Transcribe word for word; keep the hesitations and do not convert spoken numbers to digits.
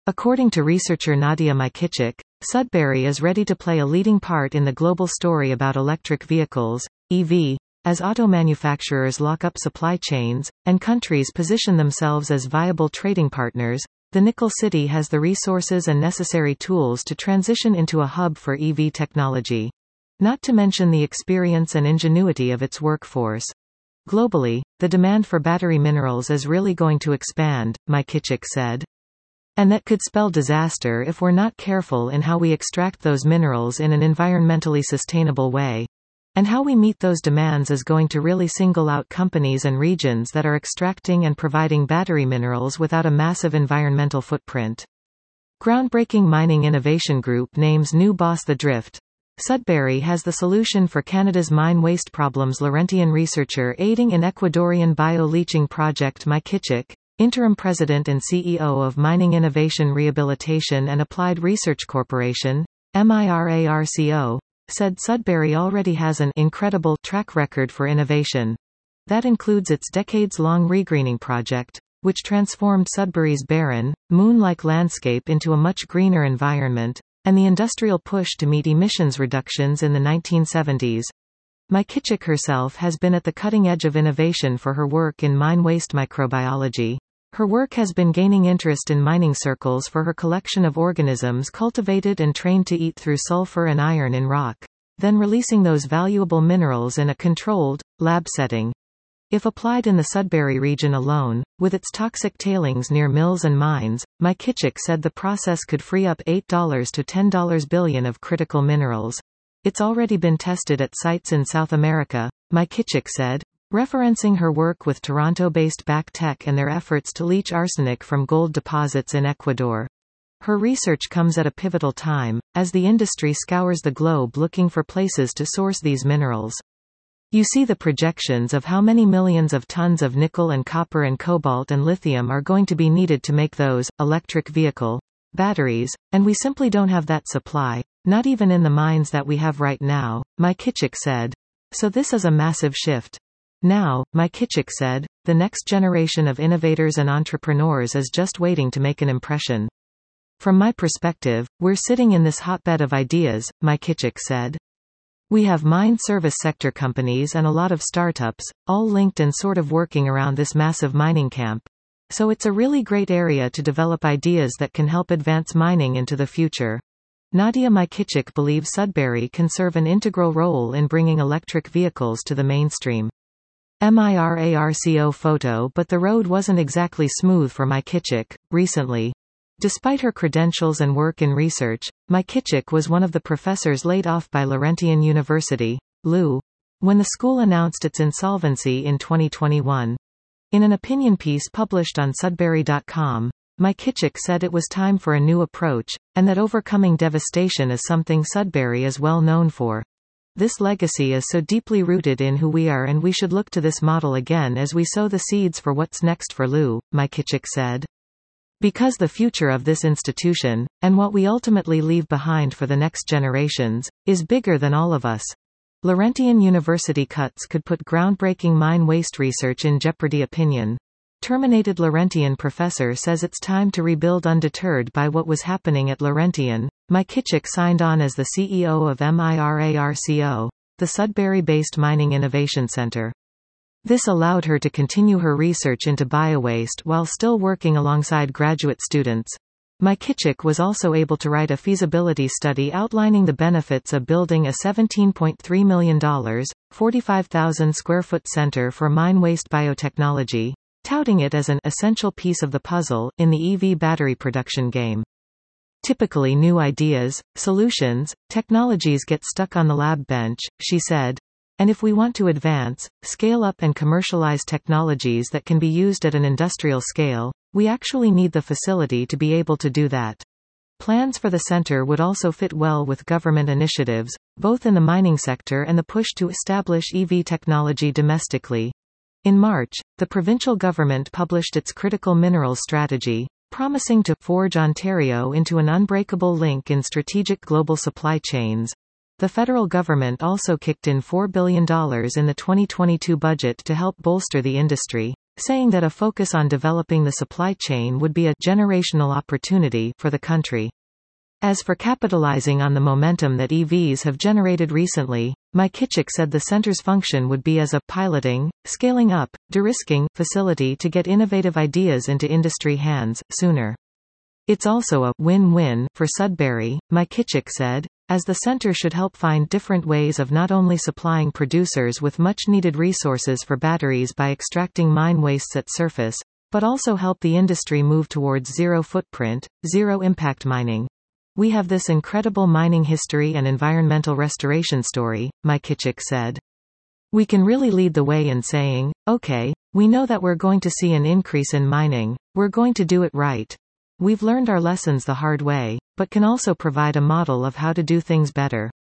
According to researcher Nadia Majkic, Sudbury is ready to play a leading part in the global story about electric vehicles, E V, as auto manufacturers lock up supply chains, and countries position themselves as viable trading partners. The Nickel City has the resources and necessary tools to transition into a hub for E V technology. Not to mention the experience and ingenuity of its workforce. Globally, the demand for battery minerals is really going to expand, Majkic said. And that could spell disaster if we're not careful in how we extract those minerals in an environmentally sustainable way. And how we meet those demands is going to really single out companies and regions that are extracting and providing battery minerals without a massive environmental footprint. Groundbreaking mining innovation group names new boss The Drift. Sudbury has the solution for Canada's mine waste problems. Laurentian researcher aiding in Ecuadorian bio-leaching project Majkic, interim president and C E O of Mining Innovation Rehabilitation and Applied Research Corporation, MIRARCO, said Sudbury already has an incredible track record for innovation. That includes its decades-long regreening project, which transformed Sudbury's barren, moon-like landscape into a much greener environment, and the industrial push to meet emissions reductions in the nineteen seventies. Majkic herself has been at the cutting edge of innovation for her work in mine waste microbiology. Her work has been gaining interest in mining circles for her collection of organisms cultivated and trained to eat through sulfur and iron in rock, then releasing those valuable minerals in a controlled, lab setting. If applied in the Sudbury region alone, with its toxic tailings near mills and mines, Majkic said the process could free up eight to ten billion of critical minerals. It's already been tested at sites in South America, Majkic said, referencing her work with Toronto-based BackTech and their efforts to leach arsenic from gold deposits in Ecuador. Her research comes at a pivotal time, as the industry scours the globe looking for places to source these minerals. You see the projections of how many millions of tons of nickel and copper and cobalt and lithium are going to be needed to make those electric vehicle batteries, and we simply don't have that supply, not even in the mines that we have right now, Majkic said. So this is a massive shift. Now, Majkic said, the next generation of innovators and entrepreneurs is just waiting to make an impression. From my perspective, we're sitting in this hotbed of ideas, Majkic said. We have mine service sector companies and a lot of startups, all linked and sort of working around this massive mining camp. So it's a really great area to develop ideas that can help advance mining into the future. Nadia Majkic believes Sudbury can serve an integral role in bringing electric vehicles to the mainstream. MIRARCO photo. But the road wasn't exactly smooth for Majkic, recently. Despite her credentials and work in research, Majkic was one of the professors laid off by Laurentian University, L U, when the school announced its insolvency in twenty twenty-one. In an opinion piece published on Sudbury dot com, Majkic said it was time for a new approach, and that overcoming devastation is something Sudbury is well known for. This legacy is so deeply rooted in who we are, and we should look to this model again as we sow the seeds for what's next for L U, Majkic said. Because the future of this institution, and what we ultimately leave behind for the next generations, is bigger than all of us. Laurentian University cuts could put groundbreaking mine waste research in jeopardy. Opinion. Terminated Laurentian professor says it's time to rebuild. Undeterred by what was happening at Laurentian, Majkic signed on as the C E O of MIRARCO, the Sudbury-based Mining Innovation Center. This allowed her to continue her research into biowaste while still working alongside graduate students. Majkic was also able to write a feasibility study outlining the benefits of building a seventeen point three million dollars, forty-five thousand square foot center for mine waste biotechnology, touting it as an essential piece of the puzzle in the E V battery production game. Typically, new ideas, solutions, technologies get stuck on the lab bench, she said. And if we want to advance, scale up and commercialize technologies that can be used at an industrial scale, we actually need the facility to be able to do that. Plans for the center would also fit well with government initiatives, both in the mining sector and the push to establish E V technology domestically. In March, the provincial government published its critical minerals strategy, promising to forge Ontario into an unbreakable link in strategic global supply chains. The federal government also kicked in four billion dollars in the twenty twenty-two budget to help bolster the industry. saying that a focus on developing the supply chain would be a generational opportunity for the country. As for capitalizing on the momentum that E Vs have generated recently, Mykytiuk said the center's function would be as a piloting, scaling up, de-risking facility to get innovative ideas into industry hands sooner. It's also a win-win for Sudbury, Mykytiuk said, as the center should help find different ways of not only supplying producers with much-needed resources for batteries by extracting mine wastes at surface, but also help the industry move towards zero-footprint, zero-impact mining. We have this incredible mining history and environmental restoration story, Mykytiuk said. We can really lead the way in saying, okay, we know that we're going to see an increase in mining, we're going to do it right. We've learned our lessons the hard way, but can also provide a model of how to do things better.